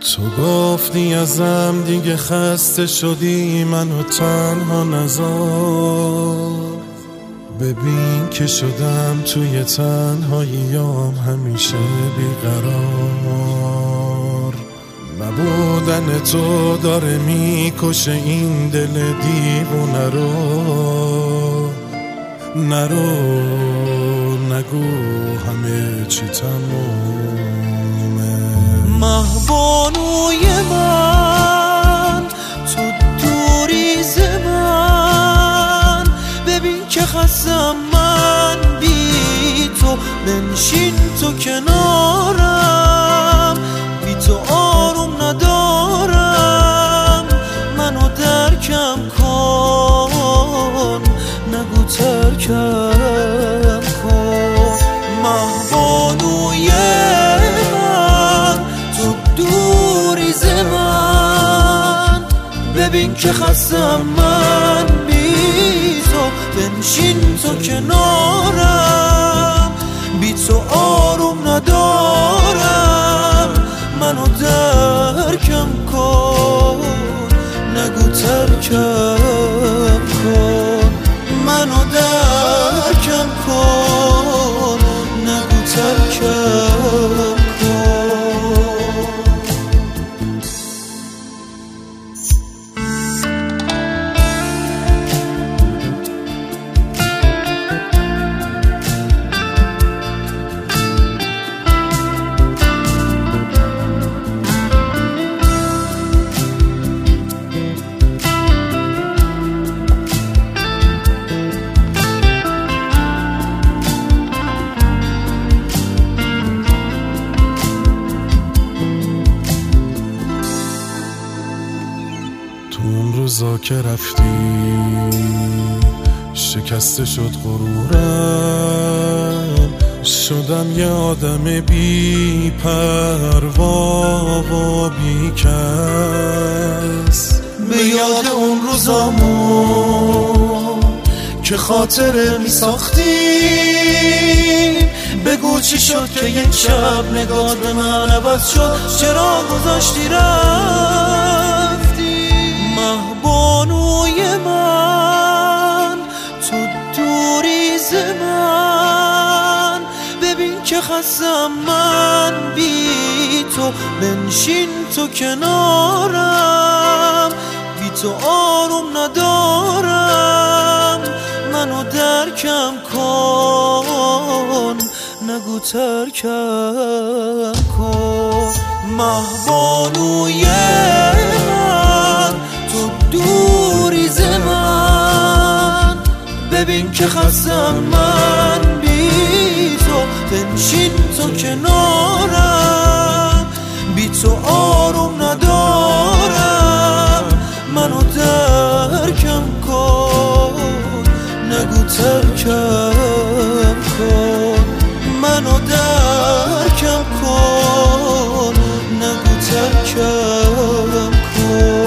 تو گفتی ازم دیگه خسته شدی، منو تنها نذار. ببین که شدم توی تنهاییام همیشه بیقرار. نبودن تو داره میکشه این دل دیوونه رو. نرو نگو همه چی تمومه. مهبانوی من تو دوری ز من، ببین که خستم من بی تو. بنشین تو کنارم، بی تو آروم ندارم. منو درکم کن، نگو ترکم کن. مهبانوی ببین که خستم من بی تو. بنشین تو کنارم، بی تو آروم ندارم. منو درکم کن، نگو ترکم کن. منو درکم کن، نگو ترکم کن. اون روزا که رفتی شکسته شد غرورم. شدم یه آدم بی پروا و بی کس. به یاد اون روزامون که خاطره می ساختیم، بگو چی شد که یک شب نگاه به من عوض شد. چرا گذاشتی رفتی؟ مهبانوی من تو دوری ز من، ببین که خستم من بی تو. بنشین تو کنارم، بی تو آروم ندارم. منو درکم کن، نگو ترکم کن. مهبانوی من تو دوری ز من، ببین که خستم من بی تو. بنشین تو کنارم، بی تو آروم ندارم. منو درکم کن، نگو ترکم کن. منو درکم کن، نگو ترکم کن.